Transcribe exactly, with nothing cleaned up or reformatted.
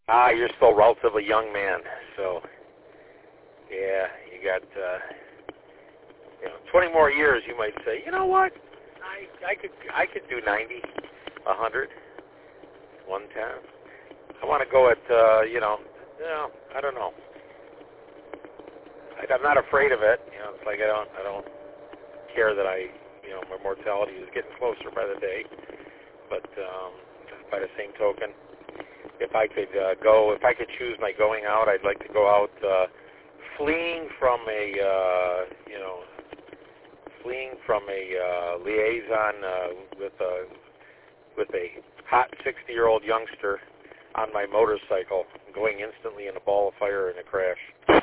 Ah, you're still a relatively young man, so yeah, you got uh, you know twenty more years. You might say, you know what, I I could I could do ninety, a hundred, one ten. I want to go at uh, you know, you know, I don't know. I, I'm not afraid of it. You know, it's like I don't I don't care that I you know my mortality is getting closer by the day, but um, by the same token. If I could uh, go, if I could choose my going out, I'd like to go out uh, fleeing from a, uh, you know, fleeing from a uh, liaison uh, with a with a hot sixty-year-old youngster on my motorcycle, going instantly in a ball of fire in a crash.